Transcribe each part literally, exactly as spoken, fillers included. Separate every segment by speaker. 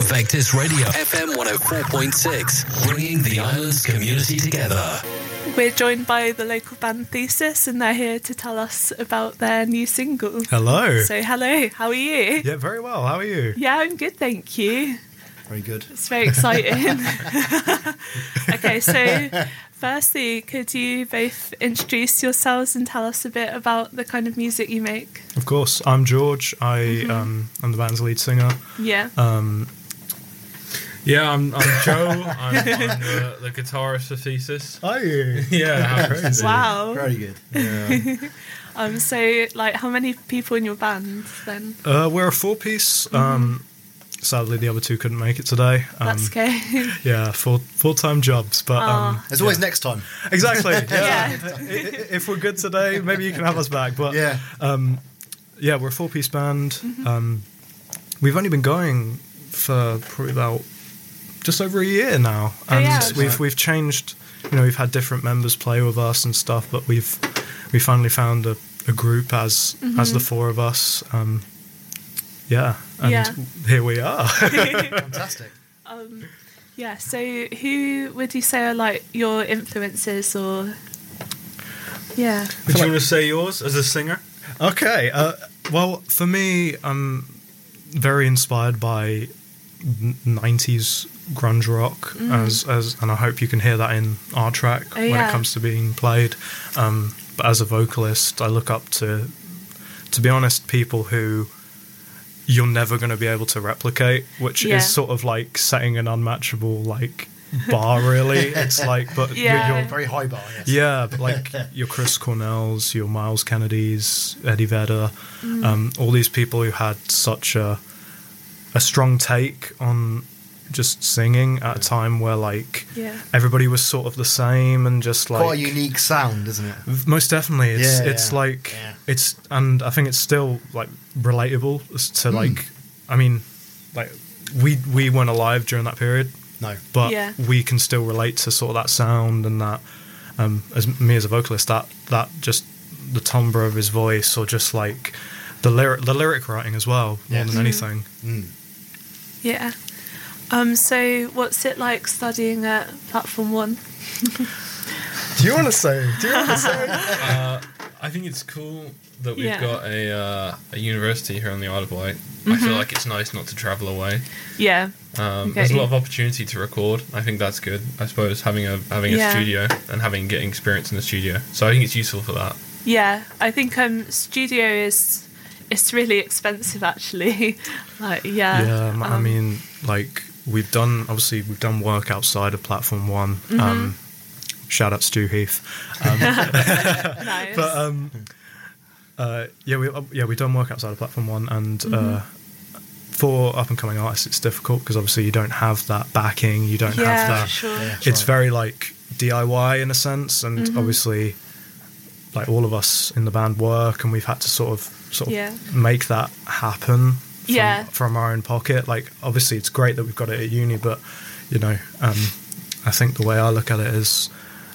Speaker 1: Vectis Radio, F M one oh four point six, bringing the island's community together.
Speaker 2: We're joined by the local band Thesis, and they're here to tell us about their new single.
Speaker 3: Hello.
Speaker 2: So, hello, how are you?
Speaker 3: Yeah, very well. How are you?
Speaker 2: Yeah, I'm good, thank you.
Speaker 4: Very good.
Speaker 2: It's very exciting. Okay, so firstly, could you both introduce yourselves and tell us a bit about the kind of music you make?
Speaker 3: Of course. I'm George. I mm-hmm. um, I'm the band's lead singer.
Speaker 2: Yeah.
Speaker 3: Um,
Speaker 5: yeah, I'm, I'm Joe. I'm, I'm the, the guitarist for Thesis.
Speaker 3: Are you?
Speaker 5: Yeah. How crazy.
Speaker 2: Wow.
Speaker 4: Very good.
Speaker 5: Yeah.
Speaker 2: um. So, like, how many people in your band then?
Speaker 3: Uh, we're a four-piece. Mm-hmm. Um, sadly, the other two couldn't make it today. Um,
Speaker 2: That's okay.
Speaker 3: Yeah, full full-time jobs, but um,
Speaker 4: there's always
Speaker 3: yeah.
Speaker 4: next time.
Speaker 3: Exactly. Yeah.
Speaker 2: Yeah.
Speaker 3: If we're good today, maybe you can have us back. But
Speaker 4: yeah,
Speaker 3: um, yeah, we're a four-piece band.
Speaker 2: Mm-hmm.
Speaker 3: Um, we've only been going for probably about just over a year now, and
Speaker 2: oh, yeah.
Speaker 3: we've we've changed. You know, we've had different members play with us and stuff, but we've we finally found a, a group as
Speaker 2: mm-hmm.
Speaker 3: as the four of us. Um, yeah, and
Speaker 2: yeah.
Speaker 3: here we are.
Speaker 4: Fantastic.
Speaker 2: Um, yeah. So, who would you say are like your influences, or yeah?
Speaker 5: Would you want to say yours as a singer?
Speaker 3: Okay. Uh, well, for me, I'm very inspired by nineties grunge rock, mm. as as, and I hope you can hear that in our track
Speaker 2: oh,
Speaker 3: when
Speaker 2: yeah.
Speaker 3: it comes to being played. Um, but as a vocalist, I look up to, to be honest, people who you're never going to be able to replicate, which
Speaker 2: yeah.
Speaker 3: is sort of like setting an unmatchable like bar. Really, it's like, but
Speaker 2: yeah.
Speaker 3: you're, you're
Speaker 4: very high bar. Yes.
Speaker 3: yeah, but like your Chris Cornells, your Miles Kennedys, Eddie Vedder,
Speaker 2: mm.
Speaker 3: um, all these people who had such a a strong take on just singing at a time where like
Speaker 2: yeah.
Speaker 3: everybody was sort of the same and just like
Speaker 4: quite a unique sound, isn't it?
Speaker 3: Most definitely, it's
Speaker 4: yeah,
Speaker 3: it's
Speaker 4: yeah.
Speaker 3: like
Speaker 4: yeah.
Speaker 3: it's, and I think it's still like relatable to like. Mm. I mean, like we we weren't alive during that period,
Speaker 4: no,
Speaker 3: but
Speaker 2: yeah.
Speaker 3: we can still relate to sort of that sound and that. Um, as me as a vocalist, that that just the timbre of his voice, or just like the lyric the lyric writing as well, more
Speaker 4: yes.
Speaker 3: than anything.
Speaker 4: Mm.
Speaker 2: Yeah. Um, so what's it like studying at Platform One?
Speaker 3: Do you want to say? Do you want to say?
Speaker 5: Uh, I think it's cool that we've
Speaker 2: yeah.
Speaker 5: got a uh, a university here on the Isle of Wight.
Speaker 2: Mm-hmm.
Speaker 5: I feel like it's nice not to travel away.
Speaker 2: Yeah.
Speaker 5: Um,
Speaker 2: okay.
Speaker 5: There's a lot of opportunity to record. I think that's good. I suppose having a having a
Speaker 2: yeah.
Speaker 5: studio and having getting experience in the studio. So I think it's useful for that.
Speaker 2: Yeah, I think um, studio is it's really expensive actually. Like yeah.
Speaker 3: Yeah, um, I
Speaker 2: um,
Speaker 3: mean, like we've done obviously we've done work outside of Platform One.
Speaker 2: Mm-hmm.
Speaker 3: Um, shout out Stu Heath. Um,
Speaker 2: nice.
Speaker 3: But um, uh, yeah, we yeah we've done work outside of Platform One, and
Speaker 2: mm-hmm.
Speaker 3: uh, for up and coming artists, it's difficult because obviously you don't have that backing, you don't
Speaker 2: yeah,
Speaker 3: have that.
Speaker 2: Sure.
Speaker 4: Yeah,
Speaker 3: it's
Speaker 4: right.
Speaker 3: very like D I Y in a sense, and
Speaker 2: mm-hmm.
Speaker 3: obviously, like all of us in the band work, and we've had to sort of sort of
Speaker 2: yeah.
Speaker 3: make that happen. From,
Speaker 2: yeah.
Speaker 3: from our own pocket. Like obviously, it's great that we've got it at uni, but you know, um, I think the way I look at it is,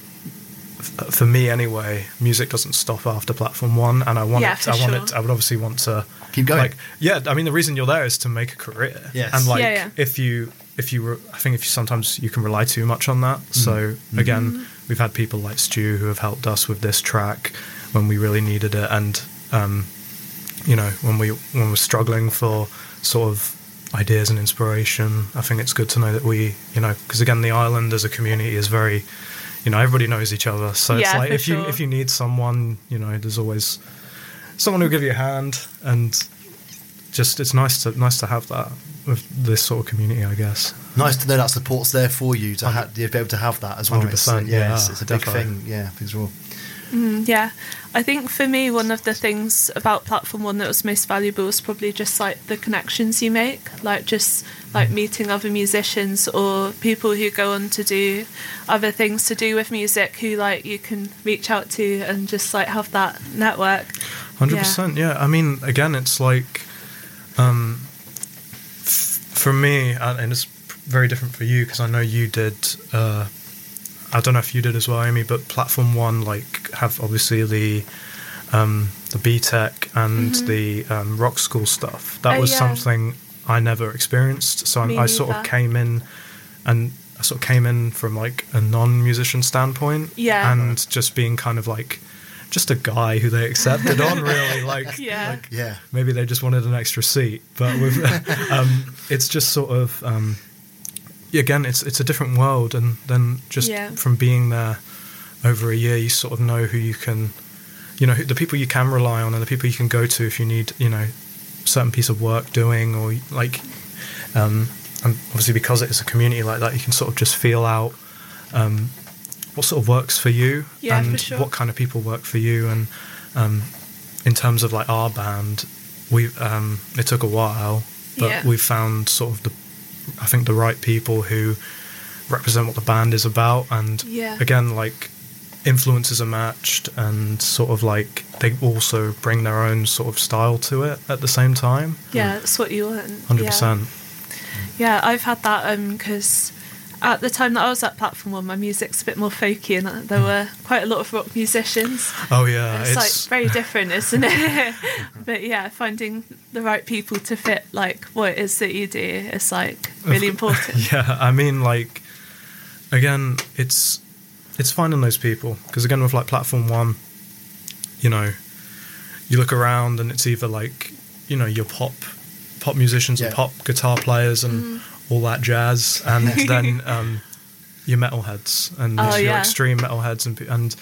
Speaker 3: f- for me anyway, music doesn't stop after Platform One, and I want
Speaker 2: yeah,
Speaker 3: it.
Speaker 2: For
Speaker 3: I want
Speaker 2: sure.
Speaker 3: it. I would obviously want to
Speaker 4: keep going.
Speaker 3: Like, yeah, I mean, the reason you're there is to make a career.
Speaker 4: Yes.
Speaker 3: And like,
Speaker 2: yeah, yeah.
Speaker 3: if you, if you, re- I think if you sometimes you can rely too much on that. Mm. So
Speaker 4: mm-hmm.
Speaker 3: again, we've had people like Stu who have helped us with this track when we really needed it, and um, you know, when we when we're struggling for sort of ideas and inspiration, I think it's good to know that we, you know, because again, the island as a community is very, you know, everybody knows each other. So
Speaker 2: yeah,
Speaker 3: it's like
Speaker 2: for
Speaker 3: if
Speaker 2: sure.
Speaker 3: you if you need someone, you know, there's always someone who'll give you a hand, and just it's nice to nice to have that with this sort of community, I guess.
Speaker 4: Nice to know that support's there for you to ha- be able to have that as well.
Speaker 3: one hundred percent,
Speaker 4: It's, yeah,
Speaker 3: yeah,
Speaker 4: it's, it's a big
Speaker 3: definitely.
Speaker 4: thing. Yeah, things are all.
Speaker 2: Mm, yeah, I think for me one of the things about Platform One that was most valuable was probably just like the connections you make, like just like meeting other musicians or people who go on to do other things to do with music who like you can reach out to and just like have that network.
Speaker 3: one hundred percent, yeah. I mean, again, it's like um, f- for me, and it's very different for you because I know you did uh, I don't know if you did as well, Amy, but Platform One like have obviously the um, the B Tech and mm-hmm. the um, rock school stuff. That
Speaker 2: oh,
Speaker 3: was
Speaker 2: yeah.
Speaker 3: something I never experienced. So
Speaker 2: Me
Speaker 3: I, I sort of
Speaker 2: neither.
Speaker 3: came in, and I sort of came in from like a non-musician standpoint,
Speaker 2: Yeah.
Speaker 3: and just being kind of like just a guy who they accepted on, really, like,
Speaker 2: Yeah.
Speaker 3: like
Speaker 4: Yeah.
Speaker 3: maybe they just wanted an extra seat, but with um, it's just sort of um, again, it's it's a different world, and then just
Speaker 2: Yeah.
Speaker 3: from being there over a year, you sort of know who you can, you know, who- the people you can rely on, and the people you can go to if you need, you know, certain piece of work doing, or like, um, and obviously because it is a community like that, you can sort of just feel out um, what sort of works for you,
Speaker 2: Yeah,
Speaker 3: and
Speaker 2: for sure.
Speaker 3: what kind of people work for you, and um, in terms of like our band, we um, it took a while, but
Speaker 2: Yeah.
Speaker 3: we found sort of the, I think the right people who represent what the band is about, and
Speaker 2: Yeah.
Speaker 3: again, like influences are matched, and sort of like they also bring their own sort of style to it at the same time.
Speaker 2: Yeah, that's what you want.
Speaker 3: one hundred percent.
Speaker 2: Yeah, I've had that because at the time that I was at Platform One, my music's a bit more folky, and uh, there were quite a lot of rock musicians.
Speaker 3: Oh yeah,
Speaker 2: It's, like very different, isn't it? But yeah, finding the right people to fit like what it is that you do is like really important.
Speaker 3: yeah. I mean, like again, it's it's finding those people, because again, with like Platform One, you know, you look around and it's either like, you know, your pop pop musicians and
Speaker 4: Yeah.
Speaker 3: pop guitar players and
Speaker 2: Mm-hmm.
Speaker 3: all that jazz, and then um, your metalheads and
Speaker 2: Oh,
Speaker 3: your
Speaker 2: yeah.
Speaker 3: extreme metalheads, and pe- and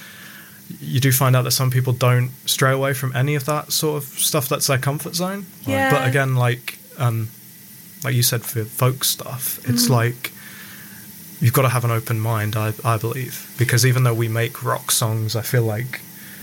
Speaker 3: you do find out that some people don't stray away from any of that sort of stuff that's their comfort zone.
Speaker 2: Yeah.
Speaker 3: But again, like um, like you said, for folk stuff, it's
Speaker 2: Mm-hmm.
Speaker 3: like you've got to have an open mind, I, I believe, because even though we make rock songs, I feel like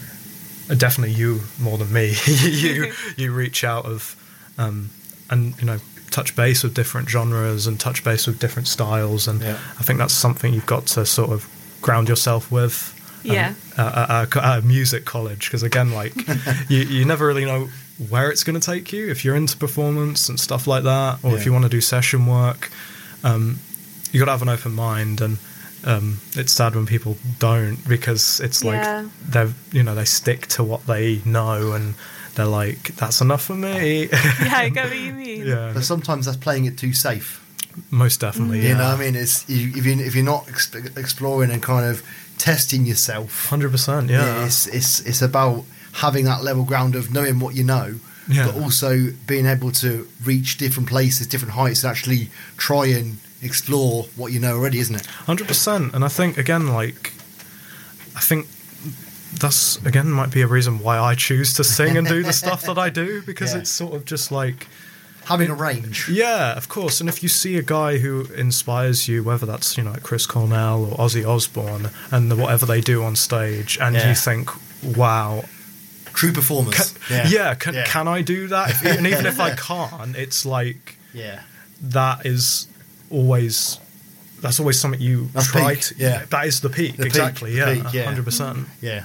Speaker 3: uh, definitely you more than me, you you reach out of um, and you know touch base with different genres and touch base with different styles, and
Speaker 4: Yeah.
Speaker 3: I think that's something you've got to sort of ground yourself with. um,
Speaker 2: Yeah.
Speaker 3: at, at, at a music college, because again, like you, you never really know where it's going to take you if you're into performance and stuff like that, or
Speaker 4: Yeah.
Speaker 3: if you want to do session work. Um, you got to have an open mind, and um, it's sad when people don't, because it's like
Speaker 2: Yeah.
Speaker 3: they're you know they stick to what they know, and they're like, that's enough for me.
Speaker 2: Yeah, I get what you mean.
Speaker 3: yeah,
Speaker 4: But sometimes that's playing it too safe.
Speaker 3: most definitely.
Speaker 4: You
Speaker 3: Yeah,
Speaker 4: know what I mean? It's you, if you if you're not exp- exploring and kind of testing yourself,
Speaker 3: hundred percent. Yeah,
Speaker 4: it's it's it's about having that level ground of knowing what you know,
Speaker 3: Yeah.
Speaker 4: but also being able to reach different places, different heights, and actually try and explore what you know already, isn't it?
Speaker 3: Hundred percent, and I think again, like, I think that's again might be a reason why I choose to sing and do the stuff that I do, because
Speaker 4: Yeah.
Speaker 3: it's sort of just like,
Speaker 4: Having a range.
Speaker 3: yeah, of course. And if you see a guy who inspires you, whether that's you know like Chris Cornell or Ozzy Osbourne, and the, whatever they do on stage, and
Speaker 4: Yeah.
Speaker 3: you think, wow,
Speaker 4: True performance.
Speaker 3: can, yeah, can,
Speaker 4: Yeah.
Speaker 3: can I do that? If, and even if I can't, it's like
Speaker 4: Yeah.
Speaker 3: that is always. That's always something you
Speaker 4: That's
Speaker 3: try
Speaker 4: peak,
Speaker 3: to.
Speaker 4: yeah.
Speaker 3: That is the peak,
Speaker 4: The peak,
Speaker 3: exactly.
Speaker 4: the
Speaker 3: yeah,
Speaker 4: peak, yeah.
Speaker 3: hundred percent.
Speaker 4: Yeah.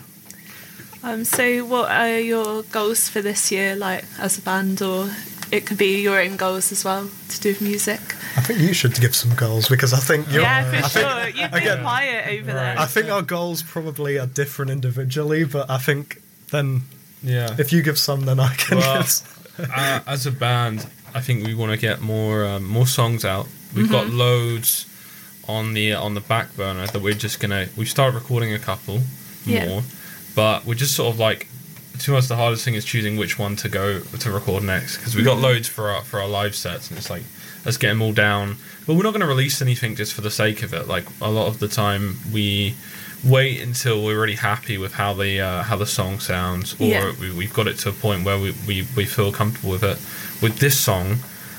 Speaker 2: Um, so what are your goals for this year, like as a band, or it could be your own goals as well to do with music?
Speaker 3: I think you should give some goals, because I think you're.
Speaker 2: Yeah, for
Speaker 3: I think,
Speaker 2: sure. You've been
Speaker 3: again,
Speaker 2: quiet over there.
Speaker 3: I think our goals probably are different individually, but I think then
Speaker 5: Yeah.
Speaker 3: if you give some, then I can
Speaker 5: Well,
Speaker 3: give some.
Speaker 5: uh, as a band, I think we want to get more um, more songs out. We've got
Speaker 2: Mm-hmm.
Speaker 5: loads on the on the back burner that we're just gonna. We've started recording a couple
Speaker 2: Yeah.
Speaker 5: more, but we're just sort of like. To us, the hardest thing is choosing which one to go to record next, because we got
Speaker 2: Mm-hmm.
Speaker 5: loads for our for our live sets, and it's like let's get them all down. But we're not going to release anything just for the sake of it. Like a lot of the time, we wait until we're really happy with how the uh, how the song sounds, or
Speaker 2: Yeah.
Speaker 5: we, we've got it to a point where we, we, we feel comfortable with it. With this song,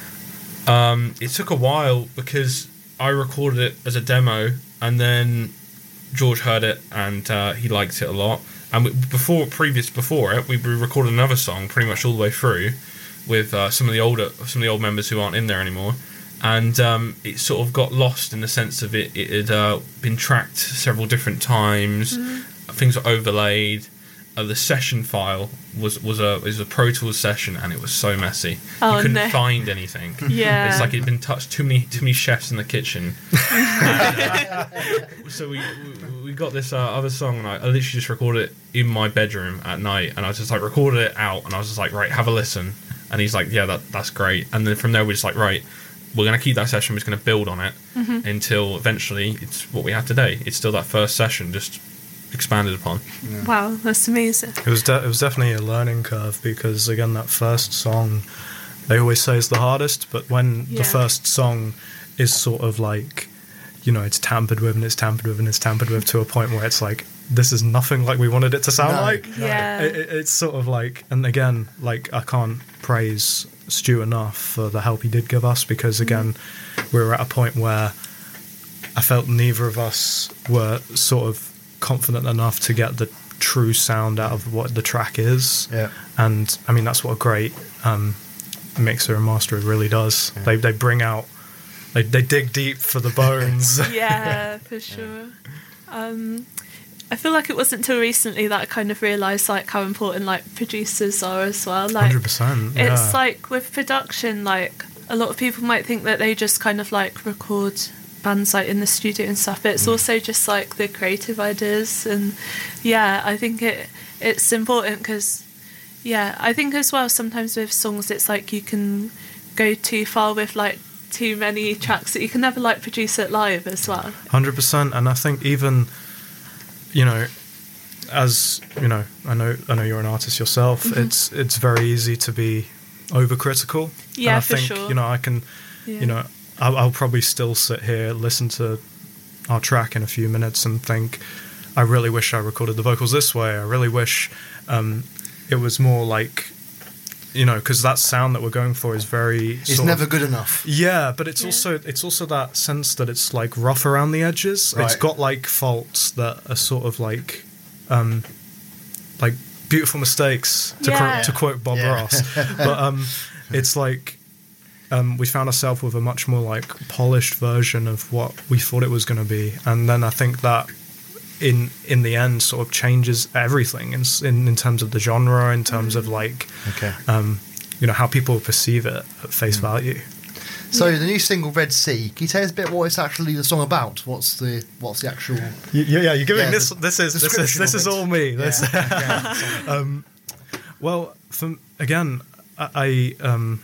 Speaker 5: um, it took a while because I recorded it as a demo, and then George heard it and uh, he liked it a lot. And we, before previous before it, we recorded another song pretty much all the way through with uh, some of the older some of the old members who aren't in there anymore. And um, it sort of got lost in the sense of it. It had uh, been tracked several different times. Things were overlaid. Uh, the session file was was a was a Pro Tools session, and it was so messy.
Speaker 2: Oh,
Speaker 5: you couldn't
Speaker 2: no.
Speaker 5: find anything.
Speaker 2: Yeah.
Speaker 5: It's like it'd been touched too many too many chefs in the kitchen. And, uh, so we, we we got this uh, other song, and I, I literally just recorded it in my bedroom at night, and I just like recorded it out, and I was just like, right, have a listen. And he's like, yeah, that that's great. And then from there, we're just like, right, we're going to keep that session. We're just going to build on it
Speaker 2: Mm-hmm.
Speaker 5: until eventually it's what we have today. It's still that first session, just expanded upon.
Speaker 2: Wow, that's amazing.
Speaker 3: It was de- it was definitely a learning curve because again that first song they always say is the hardest, but when
Speaker 2: Yeah.
Speaker 3: the first song is sort of like, you know, it's tampered with and it's tampered with and it's tampered with to a point where it's like, this is nothing like we wanted it to sound
Speaker 4: No,
Speaker 3: like.
Speaker 4: no.
Speaker 2: Yeah.
Speaker 3: It, it- it's sort of like, and again, like I can't praise Stu enough for the help he did give us because again, we were at a point where I felt neither of us were sort of confident enough to get the true sound out of what the track is.
Speaker 4: Yeah.
Speaker 3: And I mean, that's what a great um, mixer and masterer really does.
Speaker 4: Yeah.
Speaker 3: They they bring out, they, they dig deep for the bones.
Speaker 2: Yeah, for sure. Um, I feel like it wasn't until recently that I kind of realised like how important like producers are as well. Like
Speaker 3: one hundred percent. Yeah.
Speaker 2: it's like with production, like a lot of people might think that they just kind of like record bands like in the studio and stuff, but it's also just like the creative ideas. And yeah, I think it it's important because yeah, I think as well sometimes with songs it's like you can go too far with like too many tracks that you can never like produce it live as well.
Speaker 3: one hundred percent. And I think even, you know, as you know, I know I know you're an artist yourself.
Speaker 2: Mm-hmm.
Speaker 3: It's it's very easy to be overcritical.
Speaker 2: Yeah,
Speaker 3: and I
Speaker 2: for
Speaker 3: think,
Speaker 2: sure.
Speaker 3: You know, I can,
Speaker 2: Yeah.
Speaker 3: you know, I'll, I'll probably still sit here, listen to our track in a few minutes, and think, I really wish I recorded the vocals this way. I really wish um, it was more like, you know, because that sound that we're going for is very.
Speaker 4: It's
Speaker 3: sort
Speaker 4: never
Speaker 3: of,
Speaker 4: good enough.
Speaker 3: Yeah, but it's
Speaker 2: Yeah.
Speaker 3: also it's also that sense that it's like rough around the edges. It's
Speaker 4: Right.
Speaker 3: got like faults that are sort of like, um, like beautiful mistakes to
Speaker 2: Yeah.
Speaker 3: quote, to quote Bob
Speaker 4: Yeah.
Speaker 3: Ross. But um, it's like um, we found ourselves with a much more like polished version of what we thought it was going to be, and then I think that in in the end sort of changes everything in in, in terms of the genre, in terms of like
Speaker 4: Okay.
Speaker 3: um, you know, how people perceive it at face value.
Speaker 4: So the new single Red Sea, can you tell us a bit what it's actually the song about? What's the what's the actual
Speaker 3: Yeah, yeah, you're giving
Speaker 4: Yeah,
Speaker 3: this.
Speaker 4: the
Speaker 3: This is this is
Speaker 4: description
Speaker 3: this
Speaker 4: of
Speaker 3: is
Speaker 4: it.
Speaker 3: all me. This,
Speaker 4: Yeah, okay.
Speaker 3: um, well, from again, I I, um,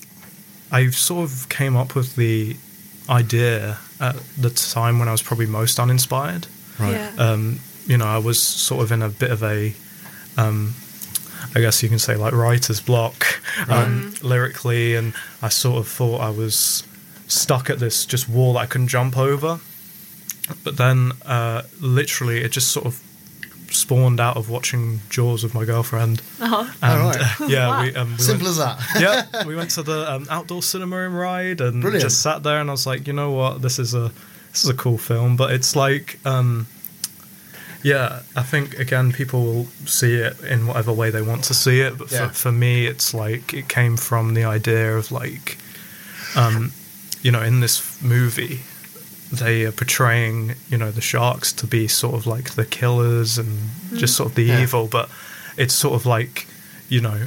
Speaker 3: I sort of came up with the idea at the time when I was probably most uninspired.
Speaker 4: Right.
Speaker 2: Yeah.
Speaker 3: Um, you know, I was sort of in a bit of a, um, I guess you can say like writer's block um, lyrically, and I sort of thought I was stuck at this just wall that I couldn't jump over. But then, uh, literally, it just sort of spawned out of watching Jaws with my girlfriend.
Speaker 2: Oh.
Speaker 3: And,
Speaker 4: Oh, right.
Speaker 3: uh, yeah,
Speaker 2: Wow.
Speaker 3: we, um, we
Speaker 4: Simple
Speaker 3: went,
Speaker 4: as that.
Speaker 3: yeah, we went to the um, outdoor cinema in Ryde and
Speaker 4: Brilliant.
Speaker 3: just sat there, and I was like, you know what, this is a this is a cool film, but it's like, um, yeah, I think again people will see it in whatever way they want to see it, but
Speaker 4: Yeah.
Speaker 3: for, for me, it's like it came from the idea of like, um, you know, in this movie, they are portraying, you know, the sharks to be sort of like the killers and just sort of the
Speaker 4: Yeah.
Speaker 3: evil, but it's sort of like, you know,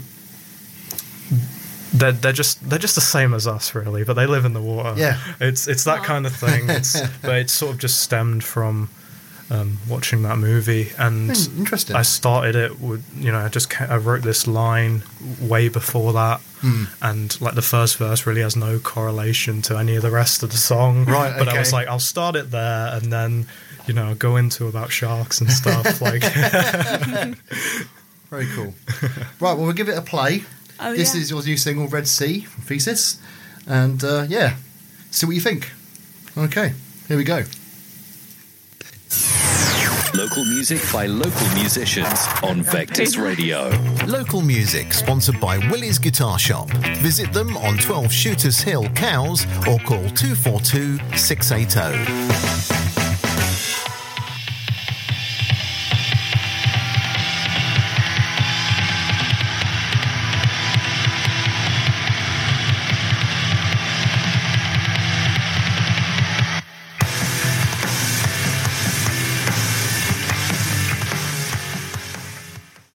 Speaker 3: they're they're just they're just the same as us really, but they live in the water.
Speaker 4: Yeah.
Speaker 3: it's it's that
Speaker 2: Aw.
Speaker 3: kind of thing. It's, but it's sort of just stemmed from um, watching that movie, and
Speaker 4: Hmm, interesting.
Speaker 3: I started it with, you know, I just ca- I wrote this line way before that,
Speaker 4: Hmm.
Speaker 3: and like the first verse really has no correlation to any of the rest of the song.
Speaker 4: Right,
Speaker 3: But I
Speaker 4: okay.
Speaker 3: was like, I'll start it there, and then, you know, go into about sharks and stuff. Like,
Speaker 4: Very cool. Right, well, we'll give it a play.
Speaker 2: Oh,
Speaker 4: this
Speaker 2: yeah.
Speaker 4: is your new single, Red Sea, from Thesis. And, uh, yeah, see what you think. Okay, here we go.
Speaker 1: Local music by local musicians on Vectis Radio.
Speaker 6: Local music sponsored by Willie's Guitar Shop. Visit them on twelve Shooters Hill, Cowes, or call two four two, six eight zero.